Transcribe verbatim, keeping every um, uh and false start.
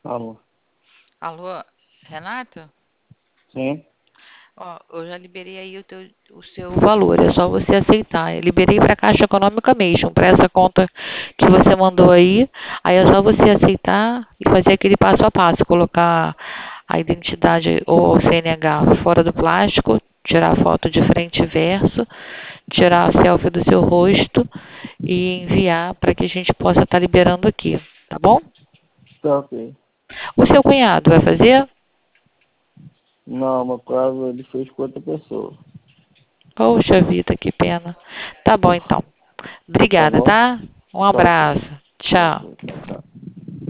Alô? Alô, Renato? Sim? Ó, eu já liberei aí o, teu, o seu valor, é só você aceitar. Eu liberei para a Caixa Econômica mesmo, para essa conta que você mandou aí. Aí é só você aceitar e fazer aquele passo a passo, colocar a identidade ou o C N H fora do plástico, tirar a foto de frente e verso, tirar a selfie do seu rosto e enviar para que a gente possa estar liberando aqui, tá bom? Tá ok. O seu cunhado vai fazer? Não, no caso ele fez com outra pessoa. Poxa vida, que pena. Tá bom então. Tá Obrigada, bom? tá? Um Tá ok. abraço. Tá Tchau. ok.